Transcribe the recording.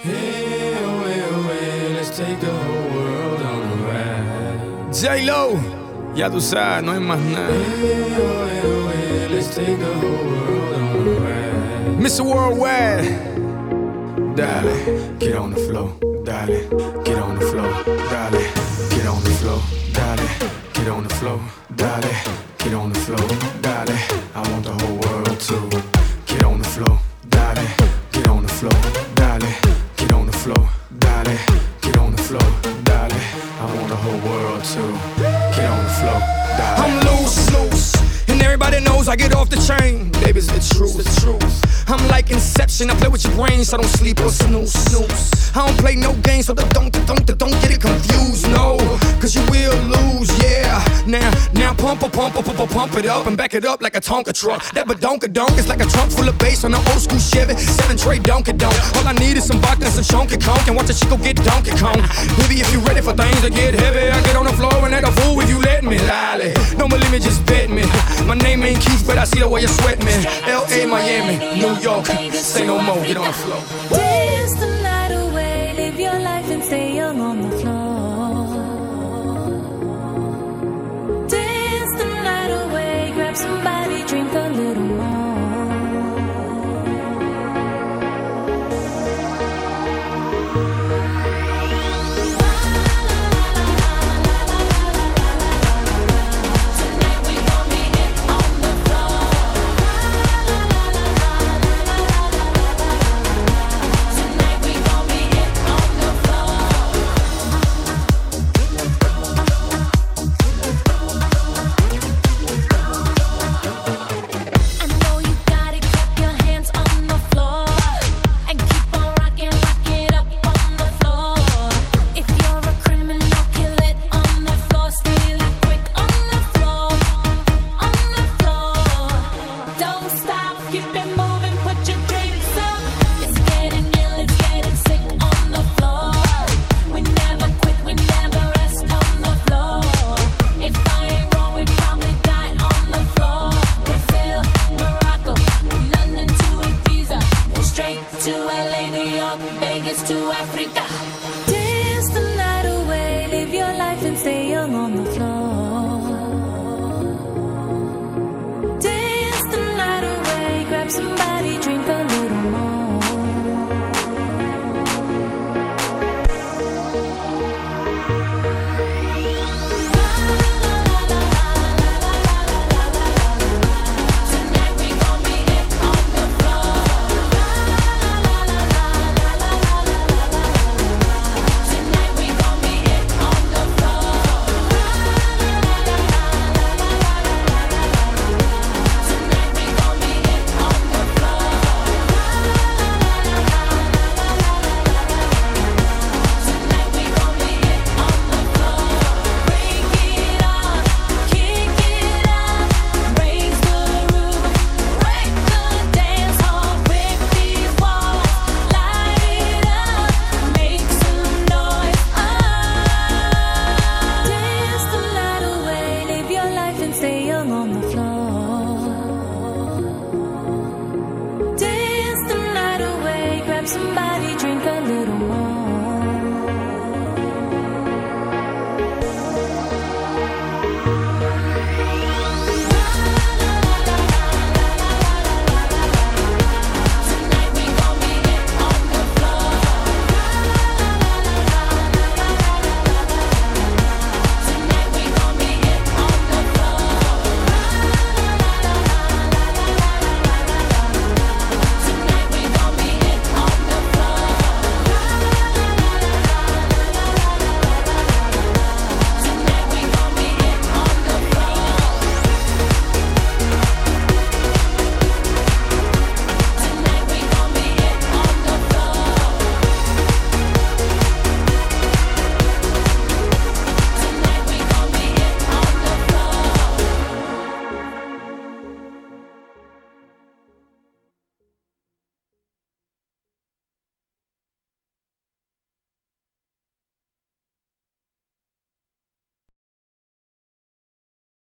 Hey, oh, hey, let's take the whole world on a ride. J-Lo, ya tú sabes, no hay más nada. Hey, hey, let's take the whole world on a ride. Mr. Worldwide, Dale, get on the floor. Dale, get on the floor. Dale, get on the floor. Dale, get on the floor. Dale, get on the floor. Dale, I want the whole world to get on the floor. Dale, get on the floor. Dale, get on the floor. Dale, get on the floor. Dale, I want the whole world to get on the floor. Dale. I'm loose, and everybody knows I get off the chain. Baby's the truth, I'm like Inception, I play with your brain, so don't sleep or snooze. I don't play no games, so don't get it confused, no. Cause you will lose, yeah. Now pump it up and back it up like a Tonka truck. That badonka-donk is like a trunk full of bass on an old school Chevy 7-tray Donkey-Donk. All I need is some vodka and some chunky conk, and watch a chico get Donkey Kong. Baby, if you ready for things to get heavy, I get on the floor and act a fool if you let me. Lally, don't believe me, just bet me. My name ain't Keith, but I see the way you sweat me. L.A., Miami, New York, say no more, get on the floor. Dance the night away, live your life and stay young on the floor. Dance the night away, grab somebody, drink a little more. To LA, New York, Vegas to Africa.